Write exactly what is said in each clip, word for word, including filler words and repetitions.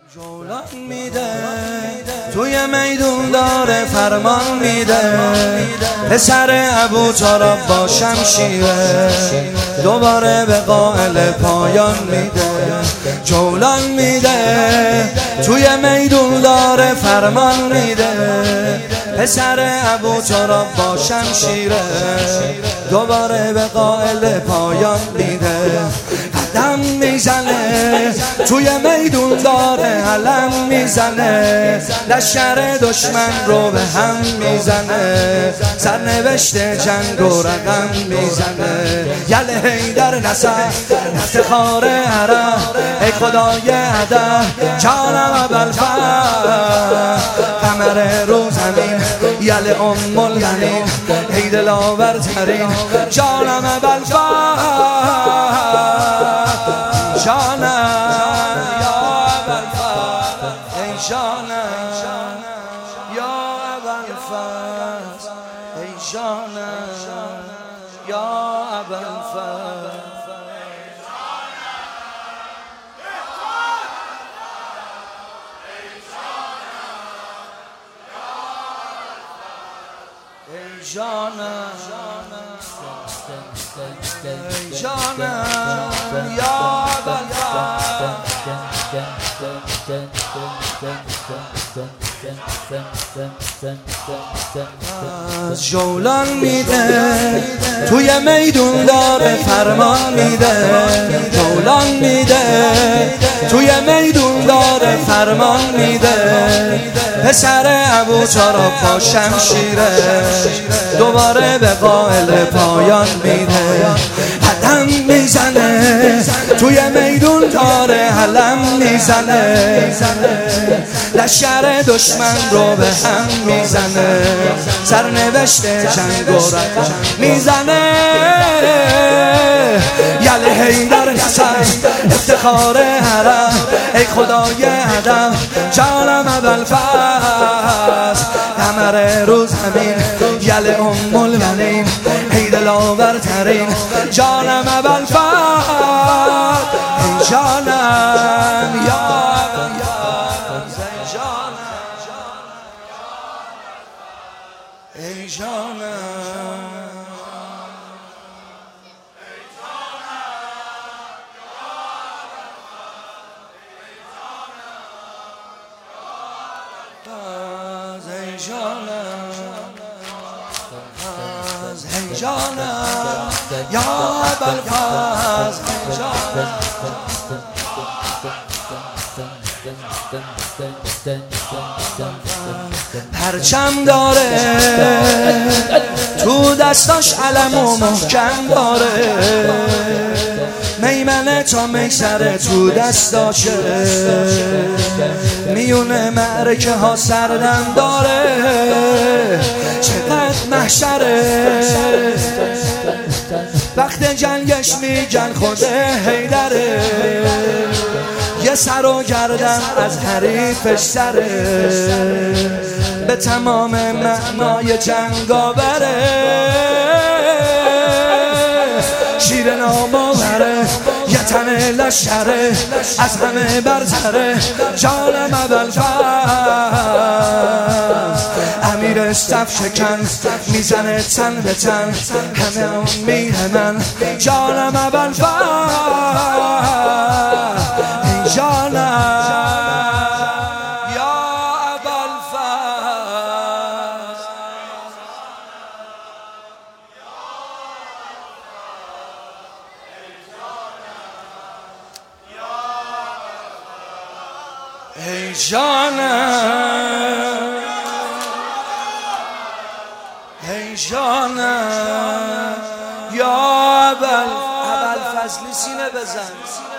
جولان میده توی میدون داره فرمان میده، پسر ابوطالب با شمشیره دوباره به قائل پایان میده. جولان میده توی میدون داره فرمان میده، پسر ابوطالب با شمشیره دوباره به قائل پایان میده. قدم میزنه توی میدون داره علم میزنه، لشکر دشمن رو به هم میزنه، سرنوشت جنگ و رقم میزنه. یل حیدر نصر افتخار عرب، ای خدای ادب جانم ابوالفضل، قمر رو زمین یل ام البنین، ای دلاورترین جانم ابوالفضل، جانم یا ابوالفضل، ای جانم یا ابوالفضل، ای جانم یا ابوالفضل. ای جانم ای جانم یا ابوالفضل. جولان میده توی میدون داره فرمان میده، جولان میده توی میدون داره فرمان میده، پسر ابوطالب با شمشیره دوباره به قائل پایان میده. قدم میزنه توی میدون داره علم میزنه، لشکر دشمن رو به هم میزنه، سرنوشت جنگ و رقم میزنه. یل حیدر نصر افتخار عرب، ای خدای ادب جانم ابوالفضل، قمر رو زمین یل ام البنین، ای دلاورترین جانم ابوالفضل، ای جانم یا ابوالفضل، ای جانم ای جانم یا ابوالفضل، ای جانم. پرچم داره تو دستاش علم و محکم داره، میمنه تا میسره تو دستاشه، میونه معرکه ها سردم داره، چقدر محشره وقت جنگش میگن خود حیدره، یه سر و گردن از حریفش سره، به تمام معنای جنگاوره، شیر ناماوره، یه تن لشکره از همه برتره، جانم ابوالفضل، امیر صف شکن میزنه تن به تن، همه هم میهمن جانم ابوالفضل، ای جانم یا ابوالفضل. ای جانم ای جانم یا ابوالفضل، سینه بزن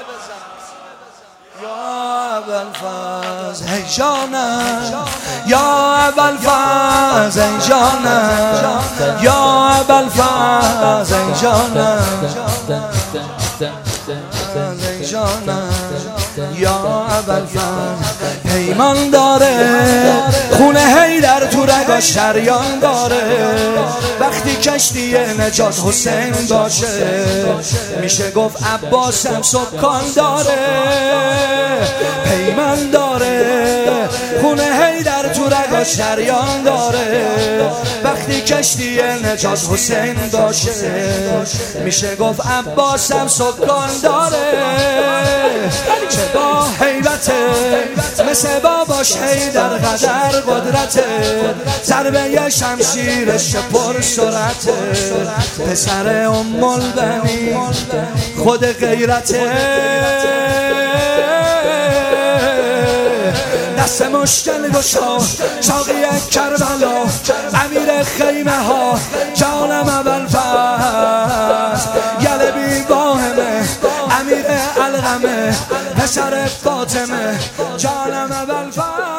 یا ابوالفضل، ای جانم یا ابوالفضل، ای جانم یا ابوالفضل، ای جانم ای جانم یا ابوالفضل پیمان داره، خونه حیدر تو رگاش شریان داره. وقتی کشتی نجات حسین باشه میشه گفت عباسم سکان داره. پیمان داره، خونه حیدر تو رگاش شریان داره. وقتی کشتی نجات حسین باشه میشه گفت عباسم سکان داره. چه با حیبته مثل باباش حیدر قدر قدرته، ضربه شمشیرش پر سرعته. پسر ام البنین خود غیرته، دست مشکل گشا چاقی کربلا، امیر خیمه ها جانم ابوالفضل. یل بی باهمه امیر الغمه، پسر فاطمه جانم ابوالفضل.